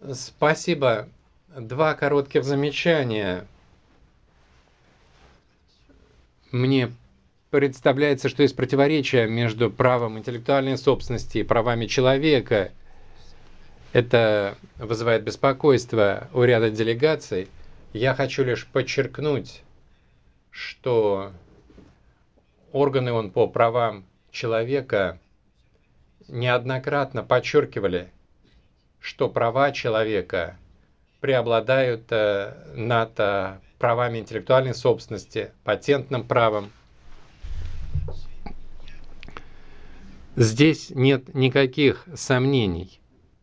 Спасибо. Два коротких замечания. Мне представляется, что есть противоречие между правом интеллектуальной собственности и правами человека. Это вызывает беспокойство у ряда делегаций. Я хочу лишь подчеркнуть, что органы ООН по правам человека неоднократно подчеркивали, что права человека преобладают над правами интеллектуальной собственности, патентным правом. Здесь нет никаких сомнений.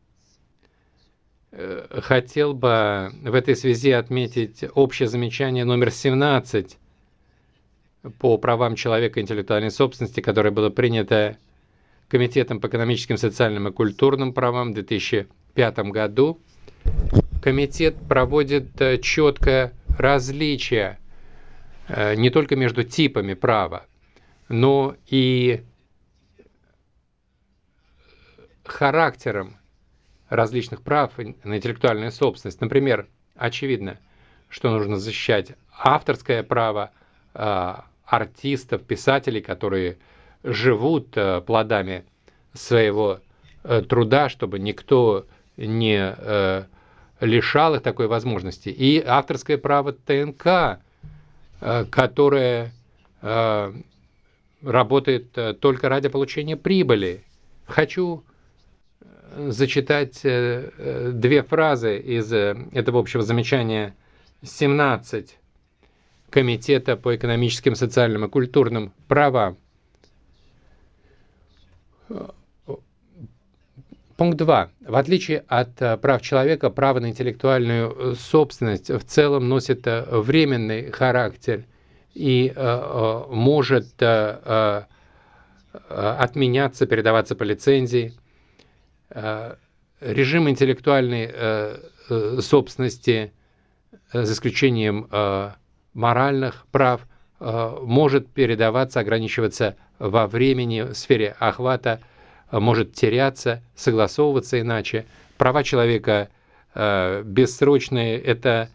Хотел бы в этой связи отметить общее замечание номер 17 по правам человека и интеллектуальной собственности, которое было принято Комитетом по экономическим, социальным и культурным правам в 2005 году. Комитет проводит четкое различие не только между типами права, но и характером различных прав на интеллектуальную собственность. Например, очевидно, что нужно защищать авторское право артистов, писателей, которые живут плодами своего труда, чтобы никто не лишал их такой возможности. И авторское право ТНК, которое работает только ради получения прибыли. Хочу зачитать две фразы из этого общего замечания 17 Комитета по экономическим, социальным и культурным правам. Пункт 2. В отличие от прав человека, право на интеллектуальную собственность в целом носит временный характер и может отменяться, передаваться по лицензии. Режим интеллектуальной собственности, за исключением моральных прав, может передаваться, ограничиваться во времени, в сфере охвата, может теряться, согласовываться иначе. Права человека бессрочные, это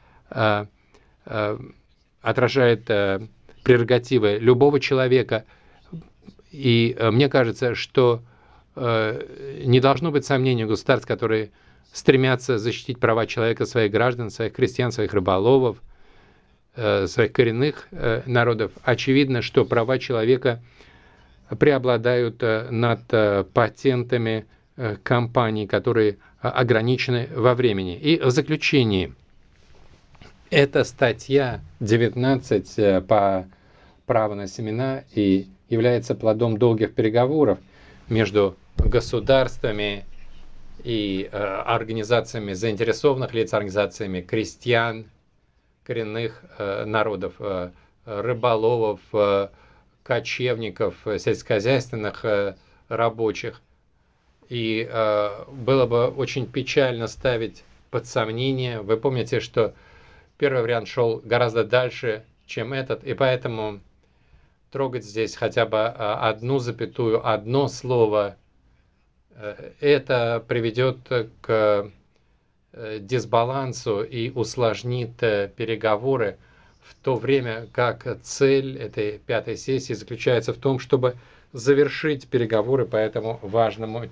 отражает прерогативы любого человека. И мне кажется, что не должно быть сомнений у государств, которые стремятся защитить права человека, своих граждан, своих крестьян, своих рыболовов, своих коренных народов. Очевидно, что права человека преобладают над патентами компаний, которые ограничены во времени. И в заключении, эта статья 19 по праву на семена и является плодом долгих переговоров между государствами и организациями заинтересованных лиц, организациями крестьян, коренных народов, рыболовов, кочевников, сельскохозяйственных рабочих. И было бы очень печально ставить под сомнение. Вы помните, что первый вариант шел гораздо дальше, чем этот, и поэтому трогать здесь хотя бы одну запятую, одно слово, это приведет к дисбалансу и усложнит переговоры, в то время как цель этой пятой сессии заключается в том, чтобы завершить переговоры по этому важному